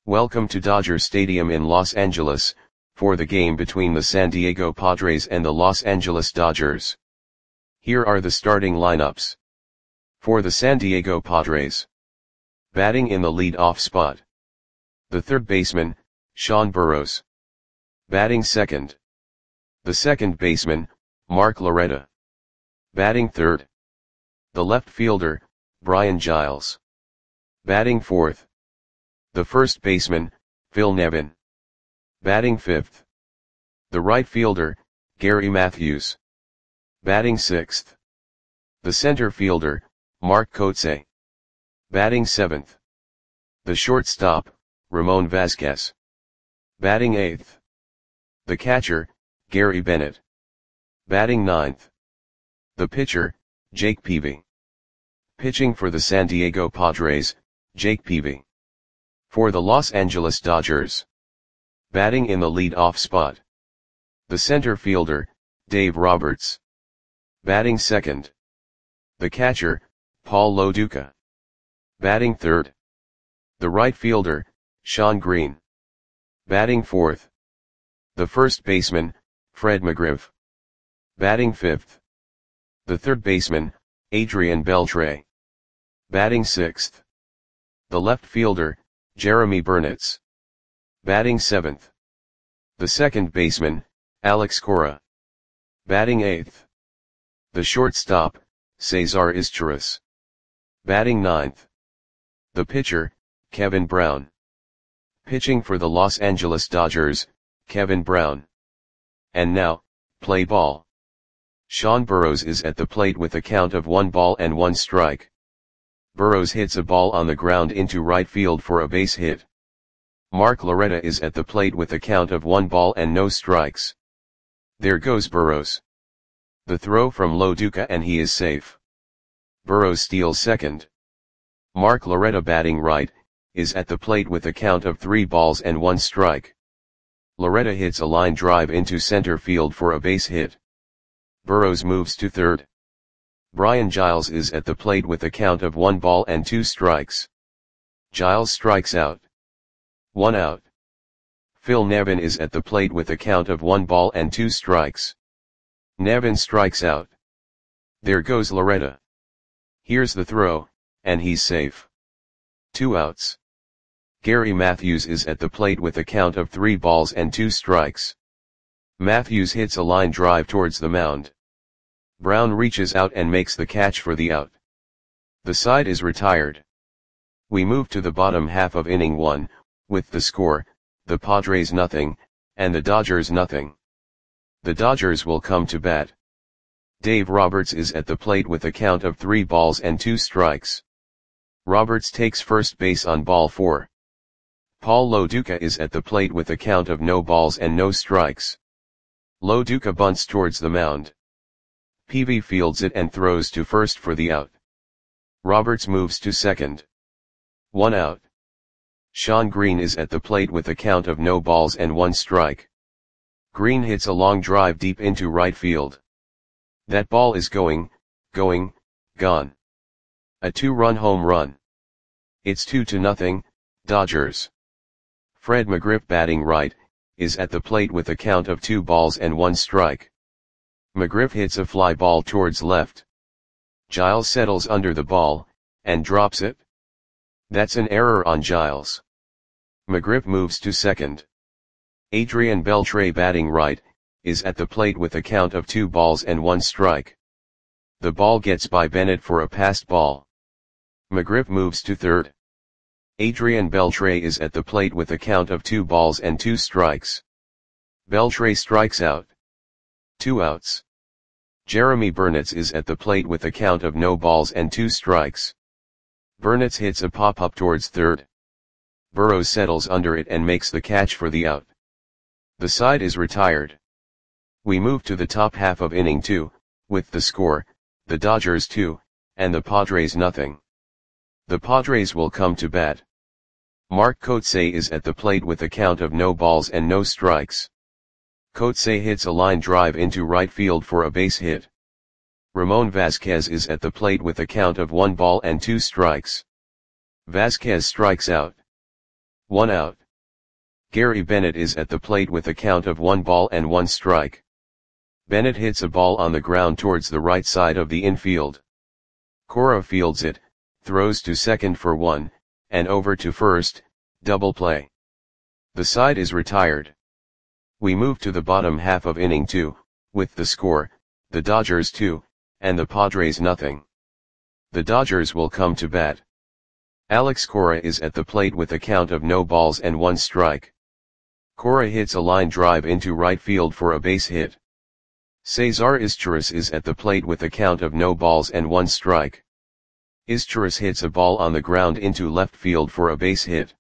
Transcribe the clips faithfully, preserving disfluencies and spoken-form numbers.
Welcome to Dodger Stadium in Los Angeles, for the game between the San Diego Padres and the Los Angeles Dodgers. Here are the starting lineups. For the San Diego Padres. Batting in the lead-off spot. The third baseman, Sean Burroughs. Batting second. The second baseman, Mark Loretta. Batting third. The left fielder, Brian Giles. Batting fourth. The first baseman, Phil Nevin. Batting fifth. The right fielder, Gary Matthews. Batting sixth. The center fielder, Mark Kotsay. Batting seventh. The shortstop, Ramon Vasquez. Batting eighth. The catcher, Gary Bennett. Batting ninth. The pitcher, Jake Peavy. Pitching for the San Diego Padres, Jake Peavy. For the Los Angeles Dodgers. Batting in the lead-off spot. The center fielder, Dave Roberts. Batting second. The catcher, Paul Lo Duca. Batting third. The right fielder, Shawn Green. Batting fourth. The first baseman, Fred McGriff. Batting fifth. The third baseman, Adrian Beltre. Batting sixth. The left fielder, Jeremy Burnitz. Batting seventh. The second baseman, Alex Cora. Batting eighth. The shortstop, Cesar Izturis. Batting ninth. The pitcher, Kevin Brown. Pitching for the Los Angeles Dodgers, Kevin Brown. And now, play ball. Sean Burroughs is at the plate with a count of one ball and one strike. Burroughs hits a ball on the ground into right field for a base hit. Mark Loretta is at the plate with a count of one ball and no strikes. There goes Burroughs. The throw from Lo Duca and he is safe. Burroughs steals second. Mark Loretta batting right, is at the plate with a count of three balls and one strike. Loretta hits a line drive into center field for a base hit. Burroughs moves to third. Brian Giles is at the plate with a count of one ball and two strikes. Giles strikes out. One out. Phil Nevin is at the plate with a count of one ball and two strikes. Nevin strikes out. There goes Loretta. Here's the throw, and he's safe. Two outs. Gary Matthews is at the plate with a count of three balls and two strikes. Matthews hits a line drive towards the mound. Brown reaches out and makes the catch for the out. The side is retired. We move to the bottom half of inning one, with the score, the Padres nothing, and the Dodgers nothing. The Dodgers will come to bat. Dave Roberts is at the plate with a count of three balls and two strikes. Roberts takes first base on ball four. Paul Lo Duca is at the plate with a count of no balls and no strikes. Lo Duca bunts towards the mound. Peavy fields it and throws to first for the out. Roberts moves to second. One out. Shawn Green is at the plate with a count of no balls and one strike. Green hits a long drive deep into right field. That ball is going, going, gone. A two-run home run. It's two to nothing, Dodgers. Fred McGriff batting right, is at the plate with a count of two balls and one strike. McGriff hits a fly ball towards left. Giles settles under the ball, and drops it. That's an error on Giles. McGriff moves to second. Adrian Beltre batting right, is at the plate with a count of two balls and one strike. The ball gets by Bennett for a passed ball. McGriff moves to third. Adrian Beltre is at the plate with a count of two balls and two strikes. Beltre strikes out. Two outs. Jeremy Burnitz is at the plate with a count of no balls and two strikes. Burnitz hits a pop-up towards third. Burroughs settles under it and makes the catch for the out. The side is retired. We move to the top half of inning two, with the score, the Dodgers two, and the Padres nothing. The Padres will come to bat. Mark Kotsay is at the plate with a count of no balls and no strikes. Kotsay hits a line drive into right field for a base hit. Ramon Vasquez is at the plate with a count of one ball and two strikes. Vasquez strikes out. One out. Gary Bennett is at the plate with a count of one ball and one strike. Bennett hits a ball on the ground towards the right side of the infield. Cora fields it, throws to second for one, and over to first, double play. The side is retired. We move to the bottom half of inning two, with the score, the Dodgers two, and the Padres nothing. The Dodgers will come to bat. Alex Cora is at the plate with a count of no balls and one strike. Cora hits a line drive into right field for a base hit. Cesar Izturis is at the plate with a count of no balls and one strike. Izturis hits a ball on the ground into left field for a base hit.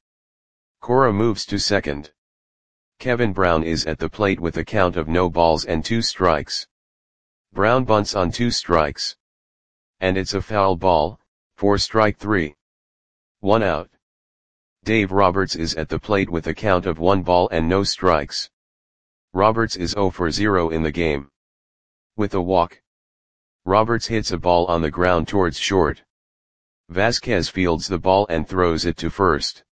Cora moves to second. Kevin Brown is at the plate with a count of no balls and two strikes. Brown bunts on two strikes. And it's a foul ball, for strike three. One out. Dave Roberts is at the plate with a count of one ball and no strikes. Roberts is zero for zero in the game. With a walk. Roberts hits a ball on the ground towards short. Vasquez fields the ball and throws it to first.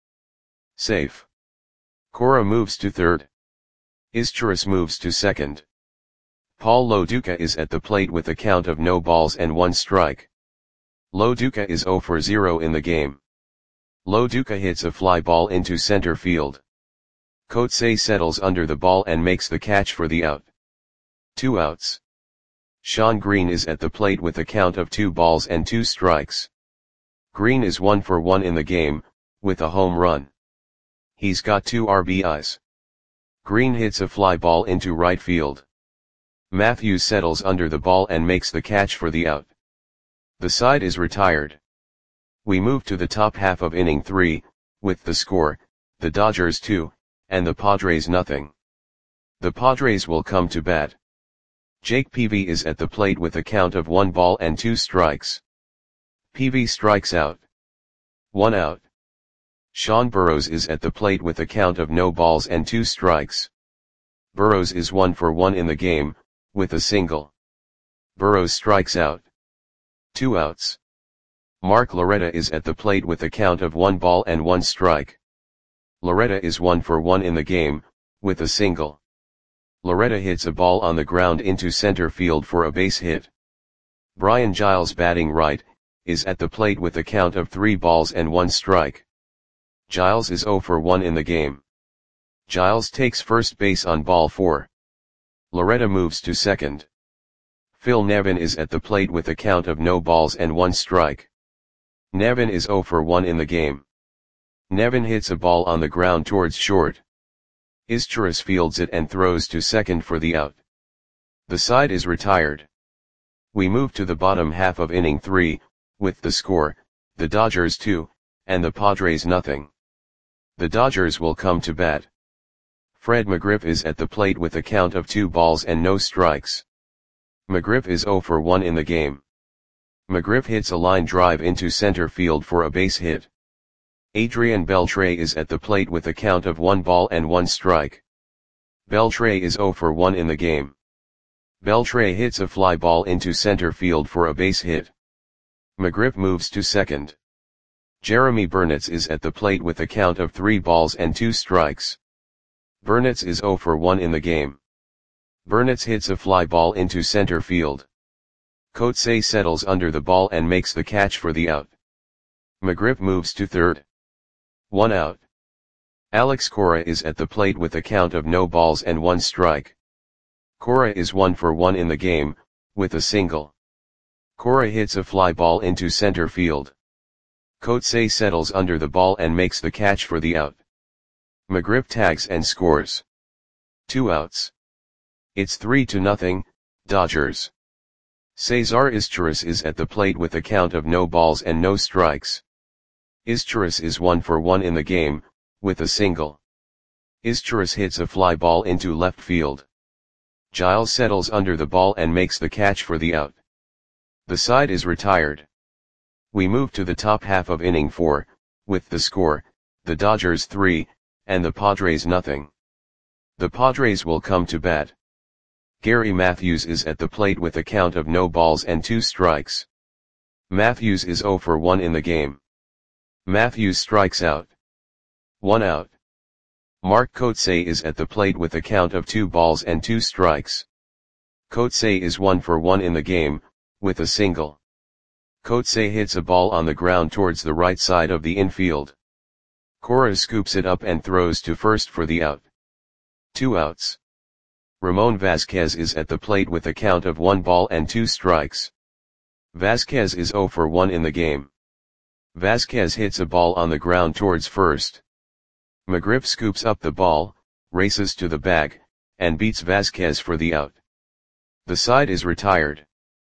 Safe. Cora moves to third. Izturis moves to second. Paul Loduca is at the plate with a count of no balls and one strike. Loduca is zero for zero in the game. Loduca hits a fly ball into center field. Coetzee settles under the ball and makes the catch for the out. Two outs. Sean Green is at the plate with a count of two balls and two strikes. Green is one for one in the game, with a home run. He's got two R B Is. Green hits a fly ball into right field. Matthews settles under the ball and makes the catch for the out. The side is retired. We move to the top half of inning three, with the score, the Dodgers two, and the Padres nothing. The Padres will come to bat. Jake Peavy is at the plate with a count of one ball and two strikes. Peavy strikes out. One out. Sean Burrows is at the plate with a count of no balls and two strikes. Burrows is one for one in the game, with a single. Burrows strikes out. Two outs. Mark Loretta is at the plate with a count of one ball and one strike. Loretta is one for one in the game, with a single. Loretta hits a ball on the ground into center field for a base hit. Brian Giles, batting right, is at the plate with a count of three balls and one strike. Giles is zero for one in the game. Giles takes first base on ball four. Loretta moves to second. Phil Nevin is at the plate with a count of no balls and one strike. Nevin is zero for one in the game. Nevin hits a ball on the ground towards short. Izturis fields it and throws to second for the out. The side is retired. We move to the bottom half of inning three, with the score, the Dodgers two, and the Padres nothing. The Dodgers will come to bat. Fred McGriff is at the plate with a count of two balls and no strikes. McGriff is zero for one in the game. McGriff hits a line drive into center field for a base hit. Adrian Beltre is at the plate with a count of one ball and one strike. Beltre is zero for one in the game. Beltre hits a fly ball into center field for a base hit. McGriff moves to second. Jeremy Burnitz is at the plate with a count of three balls and two strikes. Burnitz is zero for one in the game. Burnitz hits a fly ball into center field. Coetzee settles under the ball and makes the catch for the out. McGriff moves to third. One out. Alex Cora is at the plate with a count of no balls and one strike. Cora is one for one in the game, with a single. Cora hits a fly ball into center field. Coetzee settles under the ball and makes the catch for the out. McGriff tags and scores. Two outs. It's three to nothing, Dodgers. Cesar Izturis is at the plate with a count of no balls and no strikes. Izturis is one for one in the game, with a single. Izturis hits a fly ball into left field. Giles settles under the ball and makes the catch for the out. The side is retired. We move to the top half of inning four, with the score, the Dodgers three, and the Padres nothing. The Padres will come to bat. Gary Matthews is at the plate with a count of no balls and two strikes. Matthews is zero for one in the game. Matthews strikes out. One out. Mark Kotsay is at the plate with a count of two balls and two strikes. Kotsay is one for one in the game, with a single. Kotsay hits a ball on the ground towards the right side of the infield. Cora scoops it up and throws to first for the out. Two outs. Ramon Vasquez is at the plate with a count of one ball and two strikes. Vasquez is zero for one in the game. Vasquez hits a ball on the ground towards first. McGriff scoops up the ball, races to the bag, and beats Vasquez for the out. The side is retired.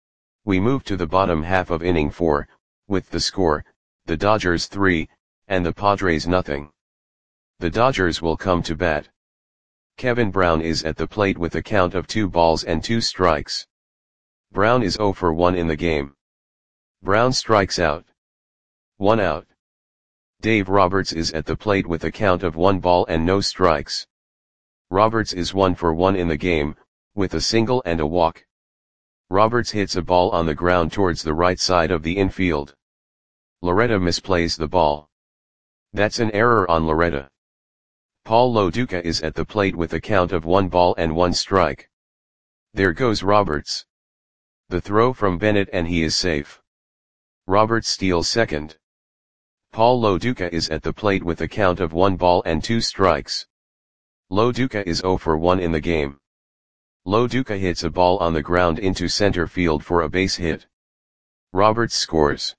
We move to the bottom half of inning four, with the score, the Dodgers three, and the Padres nothing. The Dodgers will come to bat. Kevin Brown is at the plate with a count of two balls and two strikes. Brown is zero for one in the game. Brown strikes out. One out. Dave Roberts is at the plate with a count of one ball and no strikes. Roberts is one for one in the game, with a single and a walk. Roberts hits a ball on the ground towards the right side of the infield. Loretta misplays the ball. That's an error on Loretta. Paul Lo Duca is at the plate with a count of one ball and one strike. There goes Roberts. The throw from Bennett and he is safe. Roberts steals second. Paul Lo Duca is at the plate with a count of one ball and two strikes. Lo Duca is zero for one in the game. Lo Duca hits a ball on the ground into center field for a base hit. Roberts scores.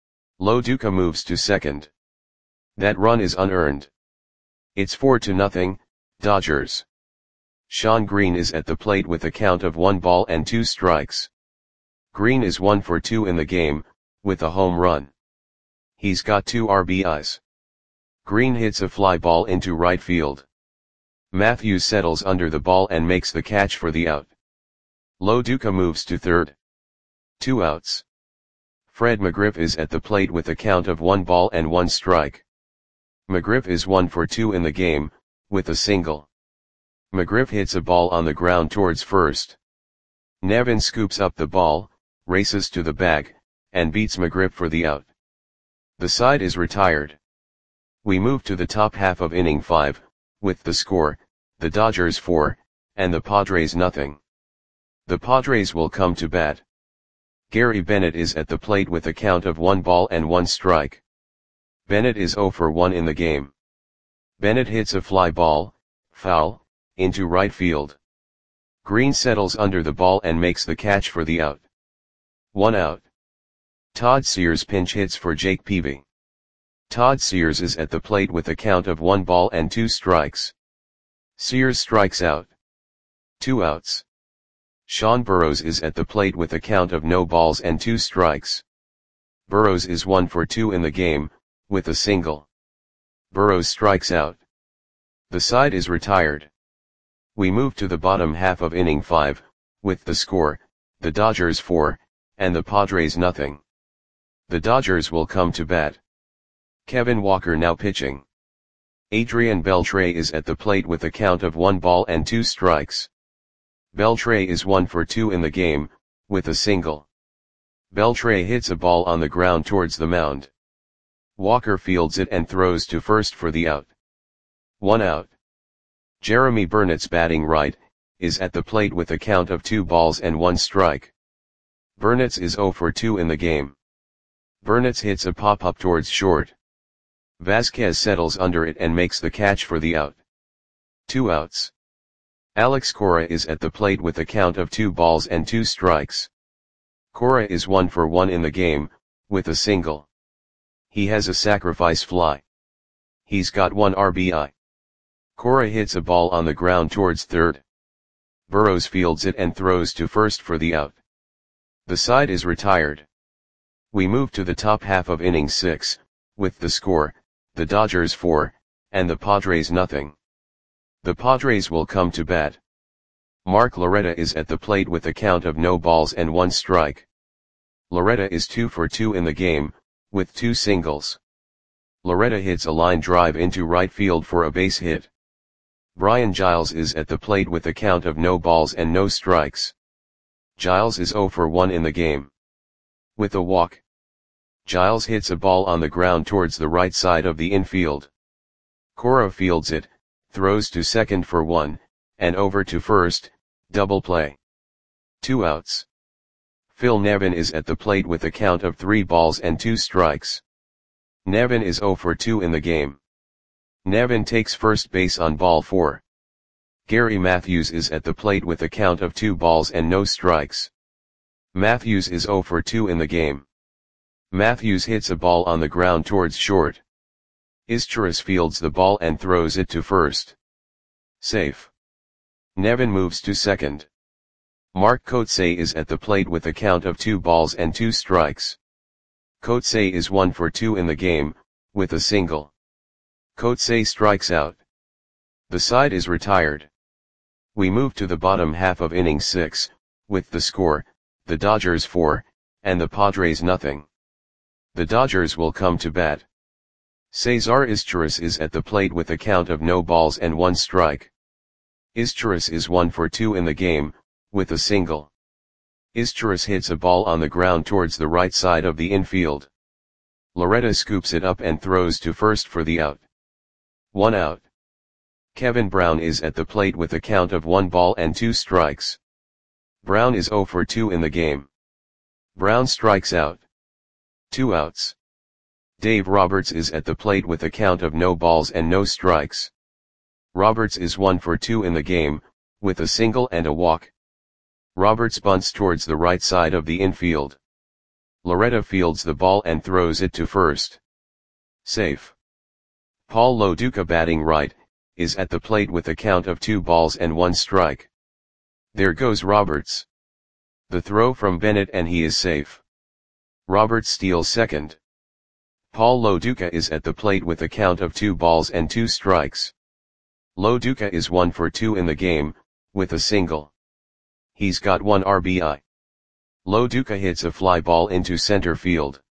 Lo Duca moves to second. That run is unearned. It's four to nothing, Dodgers. Sean Green is at the plate with a count of one ball and two strikes. Green is one for two in the game, with a home run. He's got two R B Is. Green hits a fly ball into right field. Matthews settles under the ball and makes the catch for the out. Lo Duca moves to third. Two outs. Fred McGriff is at the plate with a count of one ball and one strike. McGriff is one for two in the game, with a single. McGriff hits a ball on the ground towards first. Nevin scoops up the ball, races to the bag, and beats McGriff for the out. The side is retired. We move to the top half of inning five, with the score, the Dodgers four, and the Padres nothing. The Padres will come to bat. Gary Bennett is at the plate with a count of one ball and one strike. Bennett is zero for one in the game. Bennett hits a fly ball, foul, into right field. Green settles under the ball and makes the catch for the out. One out. Todd Sears pinch hits for Jake Peavy. Todd Sears is at the plate with a count of one ball and two strikes. Sears strikes out. Two outs. Sean Burrows is at the plate with a count of no balls and two strikes. Burrows is one for two in the game, with a single. Burrows strikes out. The side is retired. We move to the bottom half of inning five, with the score, the Dodgers four, and the Padres nothing. The Dodgers will come to bat. Kevin Walker now pitching. Adrian Beltre is at the plate with a count of one ball and two strikes. Beltre is one for two in the game, with a single. Beltre hits a ball on the ground towards the mound. Walker fields it and throws to first for the out. One out. Jeremy Burnett's batting right, is at the plate with a count of two balls and one strike. Burnett's is zero for two in the game. Burnett's hits a pop-up towards short. Vasquez settles under it and makes the catch for the out. Two outs. Alex Cora is at the plate with a count of two balls and two strikes. Cora is one for one in the game, with a single. He has a sacrifice fly. He's got one R B I. Cora hits a ball on the ground towards third. Burrows fields it and throws to first for the out. The side is retired. We move to the top half of inning six, with the score, the Dodgers four, and the Padres nothing. The Padres will come to bat. Mark Loretta is at the plate with a count of no balls and one strike. Loretta is two for two in the game, with two singles. Loretta hits a line drive into right field for a base hit. Brian Giles is at the plate with a count of no balls and no strikes. Giles is zero for one in the game. With a walk. Giles hits a ball on the ground towards the right side of the infield. Cora fields it, throws to second for one, and over to first, double play. Two outs. Phil Nevin is at the plate with a count of three balls and two strikes. Nevin is oh for two in the game. Nevin takes first base on ball four. Gary Matthews is at the plate with a count of two balls and no strikes. Matthews is oh for two in the game. Matthews hits a ball on the ground towards short. Izturis fields the ball and throws it to first. Safe. Nevin moves to second. Mark Kotsay is at the plate with a count of two balls and two strikes. Kotsay is one for two in the game, with a single. Kotsay strikes out. The side is retired. We move to the bottom half of inning six, with the score, the Dodgers four, and the Padres nothing. The Dodgers will come to bat. Cesar Izturis is at the plate with a count of no balls and one strike. Izturis is one for two in the game, with a single. Izturis hits a ball on the ground towards the right side of the infield. Loretta scoops it up and throws to first for the out. One out. Kevin Brown is at the plate with a count of one ball and two strikes. Brown is oh for two in the game. Brown strikes out. Two outs. Dave Roberts is at the plate with a count of no balls and no strikes. Roberts is one for two in the game, with a single and a walk. Roberts bunts towards the right side of the infield. Loretta fields the ball and throws it to first. Safe. Paul Lo Duca, batting right, is at the plate with a count of two balls and one strike. There goes Roberts. The throw from Bennett and he is safe. Roberts steals second. Paul Lo Duca is at the plate with a count of two balls and two strikes. Lo Duca is one for two in the game, with a single. He's got one R B I. Lo Duca hits a fly ball into center field.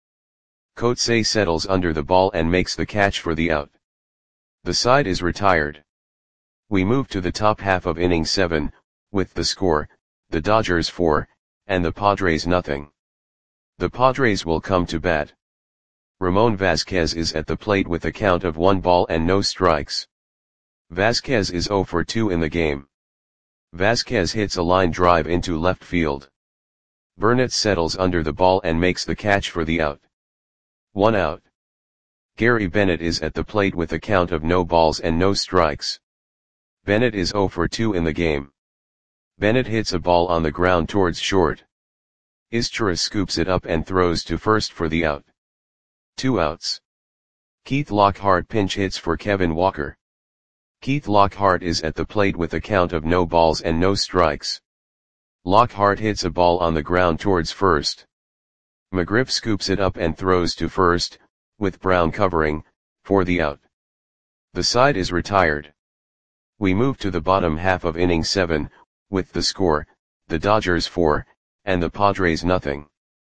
Kotsay settles under the ball and makes the catch for the out. The side is retired. We move to the top half of inning seven, with the score, the Dodgers four, and the Padres nothing. The Padres will come to bat. Ramon Vasquez is at the plate with a count of one ball and no strikes. Vasquez is oh for two in the game. Vasquez hits a line drive into left field. Burnett settles under the ball and makes the catch for the out. One out. Gary Bennett is at the plate with a count of no balls and no strikes. Bennett is oh for two in the game. Bennett hits a ball on the ground towards short. Izturis scoops it up and throws to first for the out. Two outs. Keith Lockhart pinch hits for Kevin Walker. Keith Lockhart is at the plate with a count of no balls and no strikes. Lockhart hits a ball on the ground towards first. McGriff scoops it up and throws to first, with Brown covering, for the out. The side is retired. We move to the bottom half of inning seven, with the score, the Dodgers four, and the Padres nothing.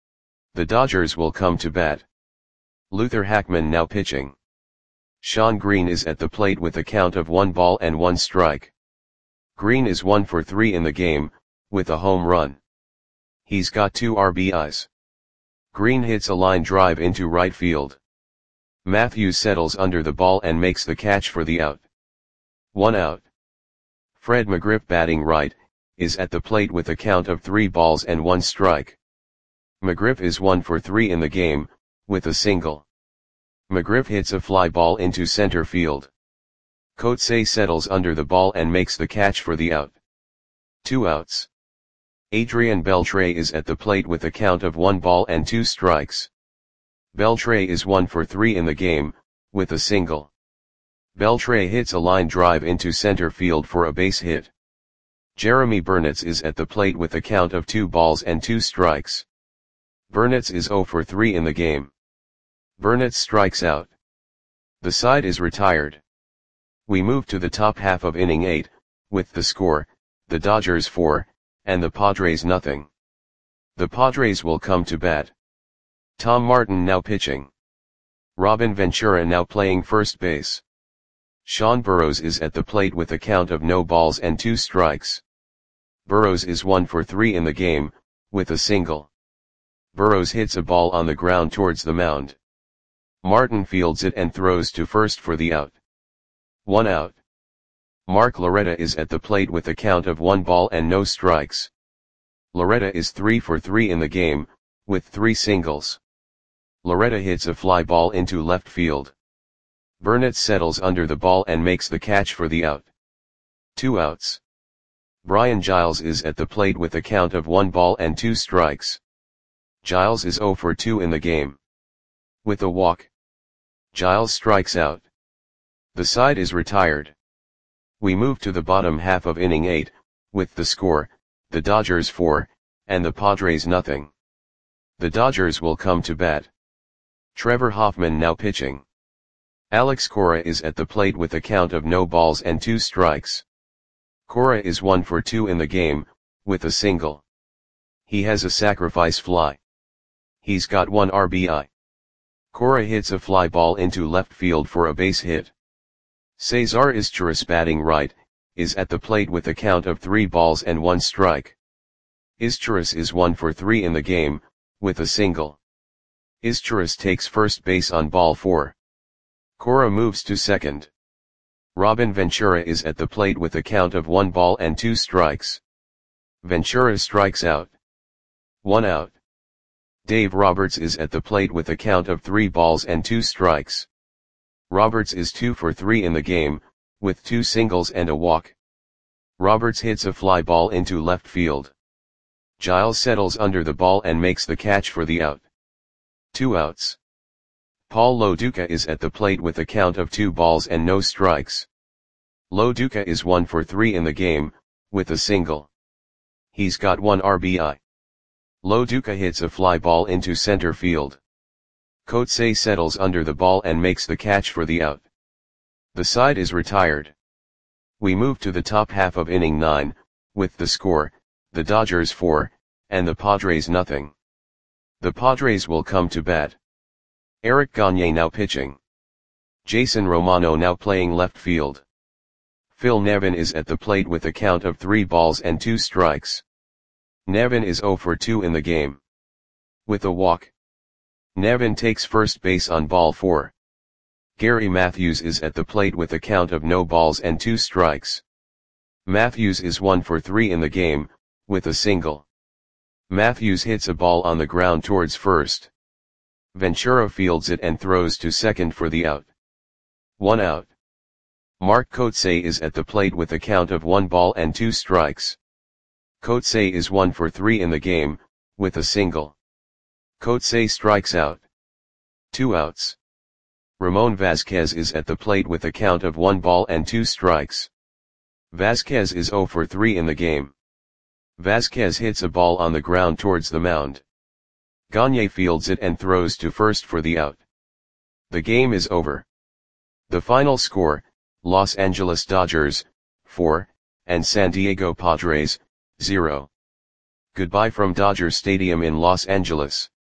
The Dodgers will come to bat. Luther Hackman now pitching. Sean Green is at the plate with a count of one ball and one strike. Green is one for three in the game, with a home run. He's got two R B Is. Green hits a line drive into right field. Matthews settles under the ball and makes the catch for the out. One out. Fred McGriff, batting right, is at the plate with a count of three balls and one strike. McGriff is one for three in the game, with a single. McGriff hits a fly ball into center field. Kotsay settles under the ball and makes the catch for the out. Two outs. Adrian Beltre is at the plate with a count of one ball and two strikes. Beltre is one for three in the game, with a single. Beltre hits a line drive into center field for a base hit. Jeremy Burnitz is at the plate with a count of two balls and two strikes. Burnitz is oh for three in the game. Burnitz strikes out. The side is retired. We move to the top half of inning eight, with the score, the Dodgers four, and the Padres nothing. The Padres will come to bat. Tom Martin now pitching. Robin Ventura now playing first base. Sean Burrows is at the plate with a count of no balls and two strikes. Burrows is one for three in the game, with a single. Burrows hits a ball on the ground towards the mound. Martin fields it and throws to first for the out. One out. Mark Loretta is at the plate with a count of one ball and no strikes. Loretta is three for three in the game, with three singles. Loretta hits a fly ball into left field. Burnett settles under the ball and makes the catch for the out. Two outs. Brian Giles is at the plate with a count of one ball and two strikes. Giles is zero for two in the game. With a walk, Giles strikes out. The side is retired. We move to the bottom half of inning eight, with the score, the Dodgers four, and the Padres nothing. The Dodgers will come to bat. Trevor Hoffman now pitching. Alex Cora is at the plate with a count of no balls and two strikes. Cora is one for two in the game, with a single. He has a sacrifice fly. He's got one R B I. Cora hits a fly ball into left field for a base hit. Cesar Izturis, batting right, is at the plate with a count of three balls and one strike. Izturis is one for three in the game, with a single. Izturis takes first base on ball four. Cora moves to second. Robin Ventura is at the plate with a count of one ball and two strikes. Ventura strikes out. One out. Dave Roberts is at the plate with a count of three balls and two strikes. Roberts is two for three in the game, with two singles and a walk. Roberts hits a fly ball into left field. Giles settles under the ball and makes the catch for the out. Two outs. Paul Lo Duca is at the plate with a count of two balls and no strikes. Lo Duca is one for three in the game, with a single. He's got one R B I. Lo Duca hits a fly ball into center field. Coetzee settles under the ball and makes the catch for the out. The side is retired. We move to the top half of inning nine, with the score, the Dodgers four, and the Padres nothing. The Padres will come to bat. Eric Gagne now pitching. Jason Romano now playing left field. Phil Nevin is at the plate with a count of three balls and two strikes. Nevin is zero for two in the game. With a walk, Nevin takes first base on ball four. Gary Matthews is at the plate with a count of no balls and two strikes. Matthews is one for three in the game, with a single. Matthews hits a ball on the ground towards first. Ventura fields it and throws to second for the out. One out. Mark Coetzee is at the plate with a count of one ball and two strikes. Coetzee is one for three in the game, with a single. Coetzee strikes out. Two outs. Ramon Vasquez is at the plate with a count of one ball and two strikes. Vasquez is zero for three in the game. Vasquez hits a ball on the ground towards the mound. Gagne fields it and throws to first for the out. The game is over. The final score, Los Angeles Dodgers, four, and San Diego Padres, zero. Goodbye from Dodger Stadium in Los Angeles.